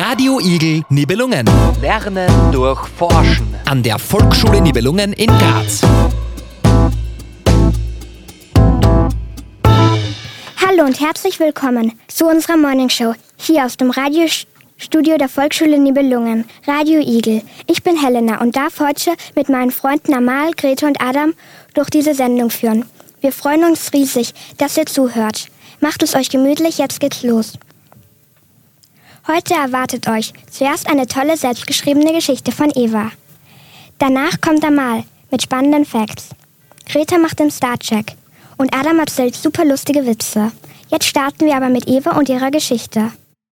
Radio Igel Nibelungen. Lernen durch Forschen. An der Volksschule Nibelungen in Graz. Hallo und herzlich willkommen zu unserer Morningshow hier aus dem Radiostudio der Volksschule Nibelungen, Radio Igel. Ich bin Helena und darf heute mit meinen Freunden Amal, Grete und Adam durch diese Sendung führen. Wir freuen uns riesig, dass ihr zuhört. Macht es euch gemütlich, jetzt geht's los. Heute erwartet euch zuerst eine tolle, selbstgeschriebene Geschichte von Eva. Danach kommt Amal mit spannenden Facts. Grete macht den Starcheck und Adam erzählt super lustige Witze. Jetzt starten wir aber mit Eva und ihrer Geschichte.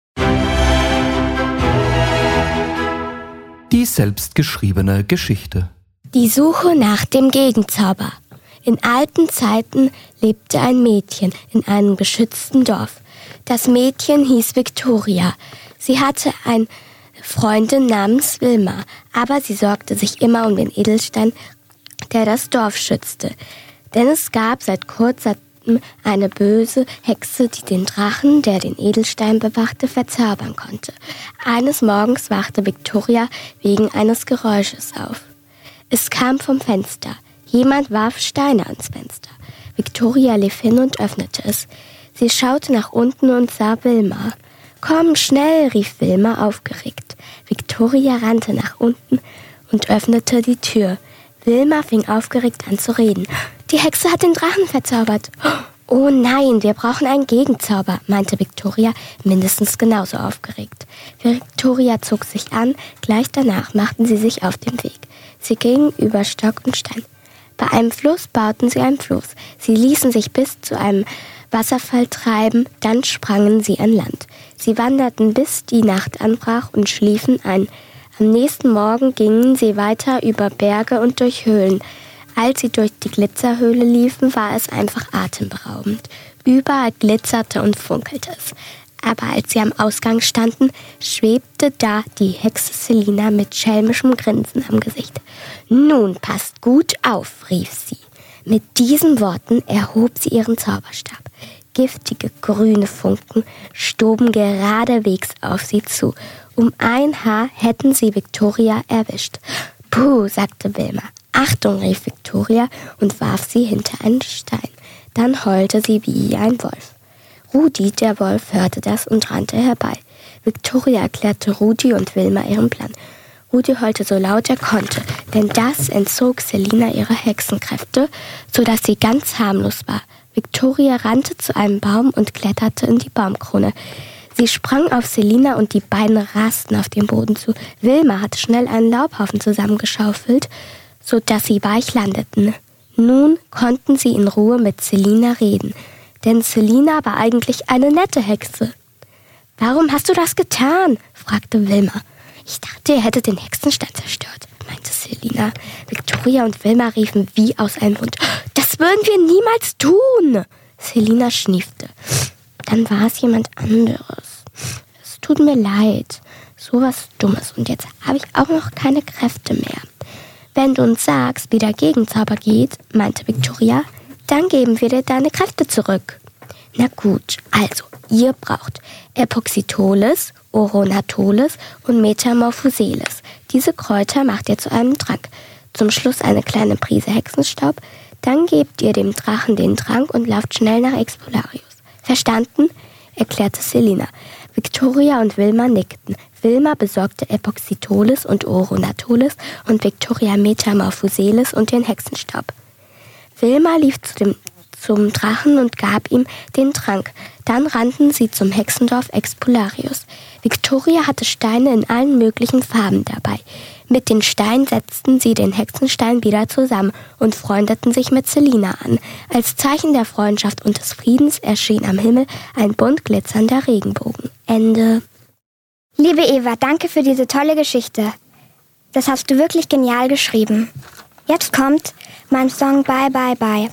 Die selbstgeschriebene Geschichte. Die Suche nach dem Gegenzauber. In alten Zeiten lebte ein Mädchen in einem beschützten Dorf. Das Mädchen hieß Victoria. Sie hatte eine Freundin namens Wilma, aber sie sorgte sich immer um den Edelstein, der das Dorf schützte. Denn es gab seit kurzem eine böse Hexe, die den Drachen, der den Edelstein bewachte, verzaubern konnte. Eines Morgens wachte Victoria wegen eines Geräusches auf. Es kam vom Fenster. Jemand warf Steine ans Fenster. Victoria lief hin und öffnete es. Sie schaute nach unten und sah Wilma. »Komm, schnell«, rief Wilma aufgeregt. Victoria rannte nach unten und öffnete die Tür. Wilma fing aufgeregt an zu reden. »Die Hexe hat den Drachen verzaubert.« »Oh nein, wir brauchen einen Gegenzauber«, meinte Victoria, mindestens genauso aufgeregt. Victoria zog sich an, gleich danach machten sie sich auf den Weg. Sie gingen über Stock und Stein. Bei einem Fluss bauten sie einen Floß. Sie ließen sich bis zu einem Wasserfall treiben, dann sprangen sie an Land. Sie wanderten, bis die Nacht anbrach und schliefen ein. Am nächsten Morgen gingen sie weiter über Berge und durch Höhlen. Als sie durch die Glitzerhöhle liefen, war es einfach atemberaubend. Überall glitzerte und funkelte es. Aber als sie am Ausgang standen, schwebte da die Hexe Selina mit schelmischem Grinsen am Gesicht. »Nun passt gut auf«, rief sie. Mit diesen Worten erhob sie ihren Zauberstab. Giftige grüne Funken stoben geradewegs auf sie zu. Um ein Haar hätten sie Victoria erwischt. »Puh«, sagte Wilma. »Achtung«, rief Victoria und warf sie hinter einen Stein. Dann heulte sie wie ein Wolf. Rudi, der Wolf, hörte das und rannte herbei. Victoria erklärte Rudi und Wilma ihren Plan. Rudi heulte so laut er konnte, denn das entzog Selina ihre Hexenkräfte, sodass sie ganz harmlos war. Victoria rannte zu einem Baum und kletterte in die Baumkrone. Sie sprang auf Selina und die beiden rasten auf den Boden zu. Wilma hatte schnell einen Laubhaufen zusammengeschaufelt, sodass sie weich landeten. Nun konnten sie in Ruhe mit Selina reden, denn Selina war eigentlich eine nette Hexe. »Warum hast du das getan?« fragte Wilma. »Ich dachte, ihr hättet den Hexenstein zerstört«, meinte Selina. Victoria und Wilma riefen wie aus einem Mund. »Das würden wir niemals tun!« Selina schniefte. »Dann war es jemand anderes. Es tut mir leid. So was Dummes. Und jetzt habe ich auch noch keine Kräfte mehr. Wenn du uns sagst, wie der Gegenzauber geht«, meinte Victoria, »dann geben wir dir deine Kräfte zurück.« »Na gut, also, ihr braucht Epoxytoles, Oronatoles und Metamorphoseles. Diese Kräuter macht ihr zu einem Trank. Zum Schluss eine kleine Prise Hexenstaub. Dann gebt ihr dem Drachen den Trank und lauft schnell nach Expolarius. Verstanden?« erklärte Selina. Victoria und Wilma nickten. Wilma besorgte Epoxytoles und Oronatoles und Victoria Metamorphoseles und den Hexenstaub. Wilma lief zum Drachen und gab ihm den Trank. Dann rannten sie zum Hexendorf Expolarius. Victoria hatte Steine in allen möglichen Farben dabei. Mit den Steinen setzten sie den Hexenstein wieder zusammen und freundeten sich mit Selina an. Als Zeichen der Freundschaft und des Friedens erschien am Himmel ein bunt glitzernder Regenbogen. Ende. Liebe Eva, danke für diese tolle Geschichte. Das hast du wirklich genial geschrieben. Jetzt kommt mein Song Bye Bye Bye.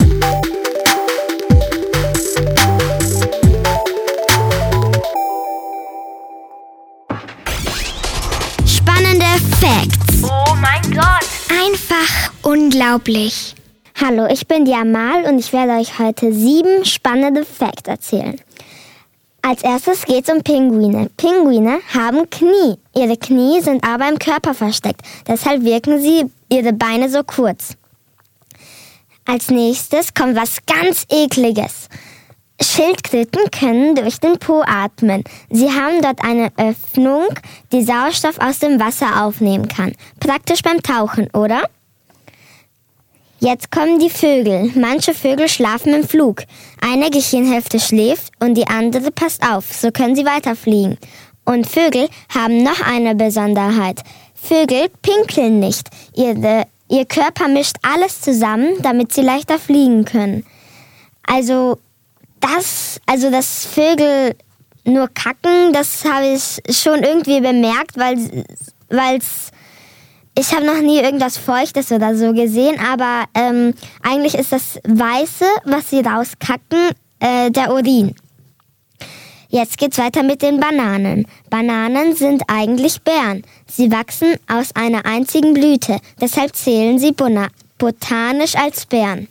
Spannende Facts. Oh mein Gott. Einfach unglaublich. Hallo, ich bin die Amal und ich werde euch heute 7 spannende Facts erzählen. Als erstes geht es um Pinguine. Pinguine haben Knie. Ihre Knie sind aber im Körper versteckt. Deshalb wirken ihre Beine so kurz. Als nächstes kommt was ganz Ekliges. Schildkröten können durch den Po atmen. Sie haben dort eine Öffnung, die Sauerstoff aus dem Wasser aufnehmen kann. Praktisch beim Tauchen, oder? Jetzt kommen die Vögel. Manche Vögel schlafen im Flug. Eine Gehirnhälfte schläft und die andere passt auf. So können sie weiterfliegen. Und Vögel haben noch eine Besonderheit. Vögel pinkeln nicht. Ihr Körper mischt alles zusammen, damit sie leichter fliegen können. Also dass Vögel nur kacken, das habe ich schon irgendwie bemerkt, weil ich habe noch nie irgendwas Feuchtes oder so gesehen, aber eigentlich ist das Weiße, was sie rauskacken, der Urin. Jetzt geht's weiter mit den Bananen. Bananen sind eigentlich Beeren. Sie wachsen aus einer einzigen Blüte, deshalb zählen sie botanisch als Beeren.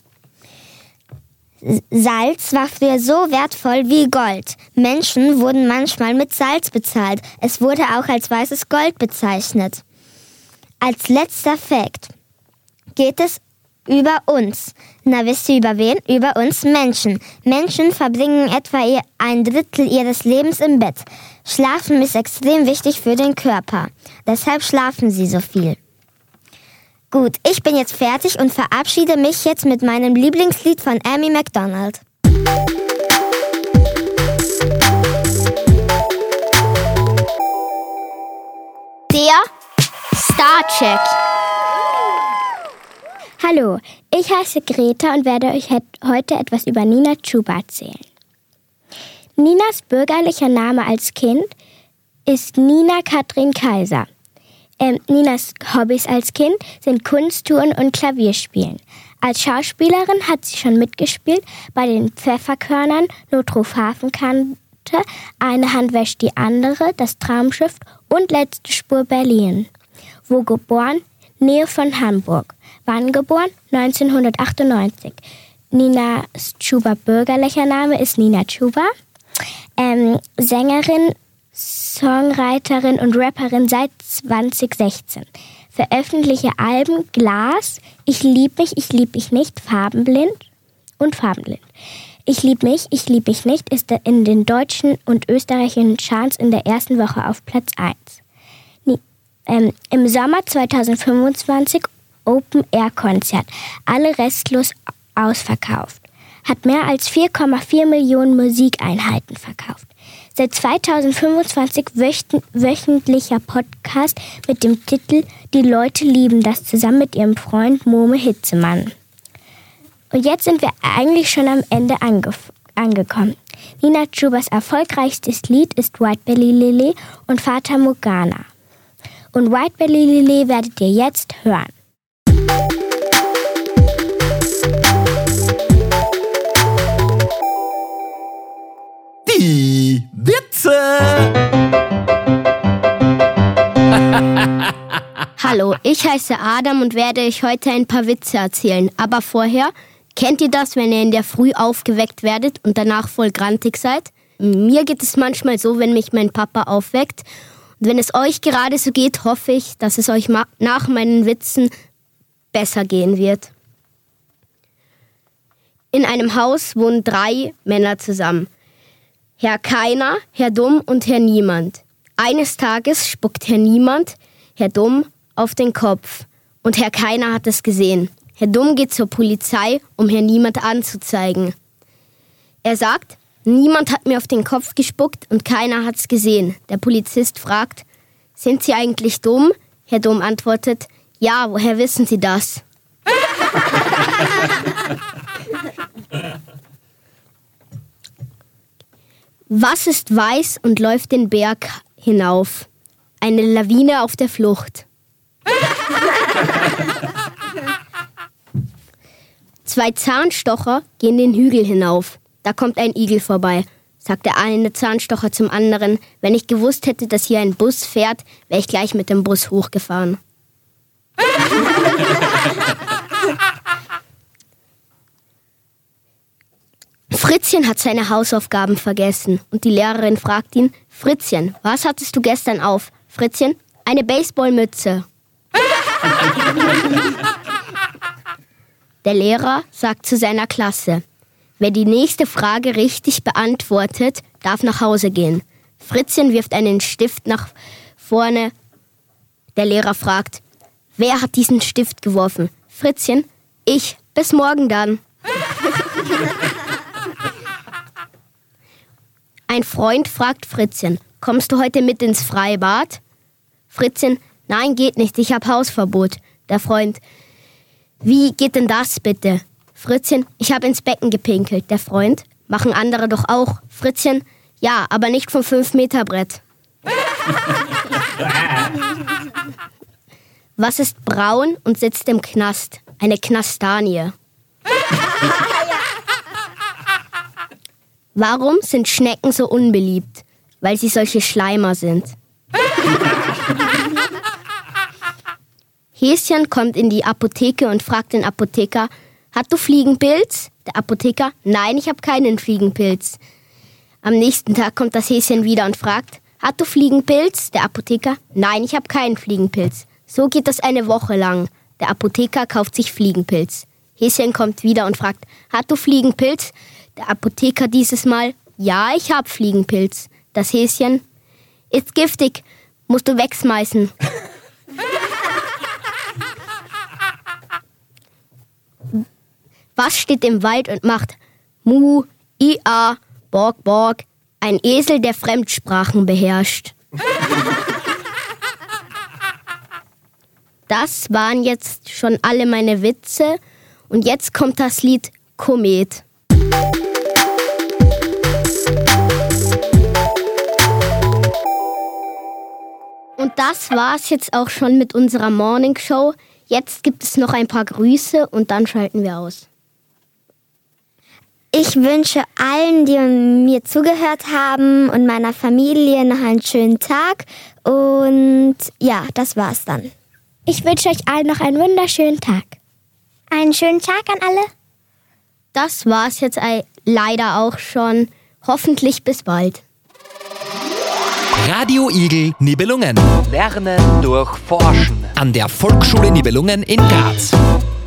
Salz war früher so wertvoll wie Gold. Menschen wurden manchmal mit Salz bezahlt. Es wurde auch als weißes Gold bezeichnet. Als letzter Fakt geht es über uns. Na, wisst ihr über wen? Über uns Menschen. Menschen verbringen etwa 1/3 ihres Lebens im Bett. Schlafen ist extrem wichtig für den Körper. Deshalb schlafen sie so viel. Gut, ich bin jetzt fertig und verabschiede mich jetzt mit meinem Lieblingslied von Amy Macdonald. Der Starcheck. Hallo, ich heiße Greta und werde euch heute etwas über Nina Chuba erzählen. Ninas bürgerlicher Name als Kind ist Nina Katrin Kaiser. Ninas Hobbys als Kind sind Kunsttouren und Klavierspielen. Als Schauspielerin hat sie schon mitgespielt bei den Pfefferkörnern, Notruf Hafenkante, Eine Hand wäscht die andere, Das Traumschiff und Letzte Spur Berlin. Wo geboren? Nähe von Hamburg. Wann geboren? 1998. Nina Chuba bürgerlicher Name ist Nina Chuba. Sängerin, Songwriterin und Rapperin seit 2016. Veröffentlichte Alben Glas, Ich lieb mich nicht, Farbenblind und Farbenblind. Ich lieb mich nicht ist in den deutschen und österreichischen Charts in der ersten Woche auf Platz 1. Im Sommer 2025 Open-Air-Konzert, alle restlos ausverkauft. Hat mehr als 4,4 Millionen Musikeinheiten verkauft. Seit 2025 wöchentlicher Podcast mit dem Titel Die Leute lieben das zusammen mit ihrem Freund Mome Hitzemann. Und jetzt sind wir eigentlich schon am Ende angekommen. Nina Chubas erfolgreichstes Lied ist White Belly Lily und Fata Morgana. Und White Belly Lily werdet ihr jetzt hören. Die Witze! Hallo, ich heiße Adam und werde euch heute ein paar Witze erzählen. Aber vorher, kennt ihr das, wenn ihr in der Früh aufgeweckt werdet und danach voll grantig seid? Mir geht es manchmal so, wenn mich mein Papa aufweckt. Und wenn es euch gerade so geht, hoffe ich, dass es euch nach meinen Witzen besser gehen wird. In einem Haus wohnen 3 Männer zusammen. Herr Keiner, Herr Dumm und Herr Niemand. Eines Tages spuckt Herr Niemand Herr Dumm auf den Kopf und Herr Keiner hat es gesehen. Herr Dumm geht zur Polizei, um Herrn Niemand anzuzeigen. Er sagt, niemand hat mir auf den Kopf gespuckt und keiner hat's gesehen. Der Polizist fragt, sind Sie eigentlich dumm? Herr Dumm antwortet, ja, woher wissen Sie das? Was ist weiß und läuft den Berg hinauf? Eine Lawine auf der Flucht. 2 Zahnstocher gehen den Hügel hinauf. Da kommt ein Igel vorbei. Sagt der eine Zahnstocher zum anderen, wenn ich gewusst hätte, dass hier ein Bus fährt, wäre ich gleich mit dem Bus hochgefahren. Fritzchen hat seine Hausaufgaben vergessen und die Lehrerin fragt ihn, Fritzchen, was hattest du gestern auf? Fritzchen, eine Baseballmütze. Der Lehrer sagt zu seiner Klasse, wer die nächste Frage richtig beantwortet, darf nach Hause gehen. Fritzchen wirft einen Stift nach vorne. Der Lehrer fragt, wer hat diesen Stift geworfen? Fritzchen, ich. Bis morgen dann. Ein Freund fragt Fritzchen, kommst du heute mit ins Freibad? Fritzchen, nein, geht nicht, ich habe Hausverbot. Der Freund, wie geht denn das bitte? Fritzchen, ich habe ins Becken gepinkelt. Der Freund, machen andere doch auch. Fritzchen, ja, aber nicht vom 5-Meter-Brett. Was ist braun und sitzt im Knast? Eine Knastanie. Warum sind Schnecken so unbeliebt? Weil sie solche Schleimer sind. Häschen kommt in die Apotheke und fragt den Apotheker, hast du Fliegenpilz? Der Apotheker, nein, ich habe keinen Fliegenpilz. Am nächsten Tag kommt das Häschen wieder und fragt, hast du Fliegenpilz? Der Apotheker, nein, ich habe keinen Fliegenpilz. So geht das eine Woche lang. Der Apotheker kauft sich Fliegenpilz. Häschen kommt wieder und fragt, hast du Fliegenpilz? Der Apotheker dieses Mal, ja, ich habe Fliegenpilz. Das Häschen, ist giftig, musst du wegschmeißen. Was steht im Wald und macht Mu, Ia, Borg, Borg? Ein Esel, der Fremdsprachen beherrscht. Das waren jetzt schon alle meine Witze. Und jetzt kommt das Lied Komet. Und das war's jetzt auch schon mit unserer Morning Show. Jetzt gibt es noch ein paar Grüße und dann schalten wir aus. Ich wünsche allen, die mir zugehört haben und meiner Familie noch einen schönen Tag. Und ja, das war's dann. Ich wünsche euch allen noch einen wunderschönen Tag. Einen schönen Tag an alle. Das war's jetzt leider auch schon. Hoffentlich bis bald. Radio Igel Nibelungen. Lernen durch Forschen. An der Volksschule Nibelungen in Graz.